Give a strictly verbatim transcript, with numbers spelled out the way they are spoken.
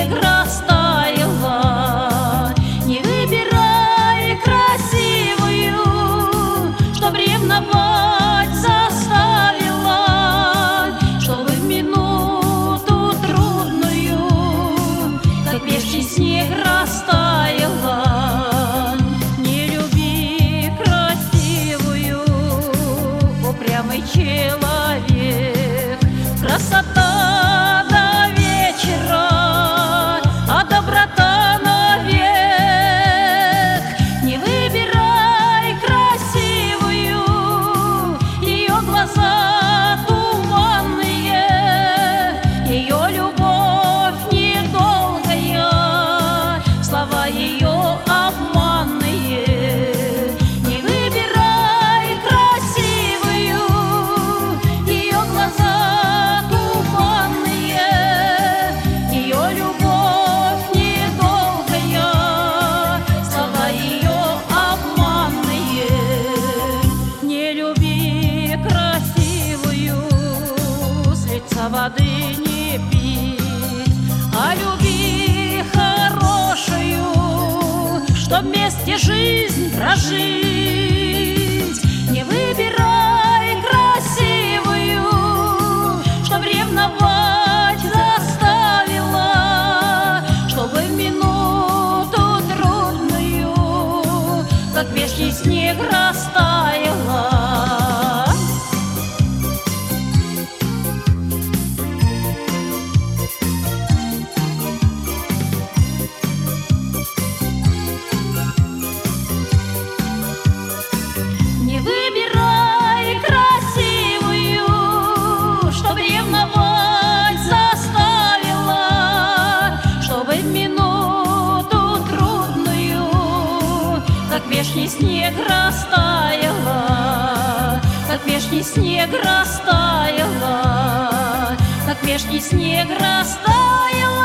снег растаяла. Не выбирай красивую, чтоб ревновать заставила, чтобы в минуту трудную, как вещий снег растаяла. Не люби красивую, упрямый человек. Красота до вечера, а доброта навек. Не выбирай красивую, ее глаза туманные, ее любовь недолгая, слова ее обманные. Не выбирай красивую, ее глаза туманные, ее любовь недолгая, слова ее обманные. Не люби красивую, с лица воды не пить, а люби хорошую, чтоб вместе жизнь прожить. Не выбирай красивую, чтоб ревновать заставила, чтобы в минуту трудную, как вешний снег растаяла. Не выбирай красивую, чтоб ревновать заставила, чтобы в минуту трудную, как вешний снег растаяла, как вешний снег растаяла, как вешний снег растаяла.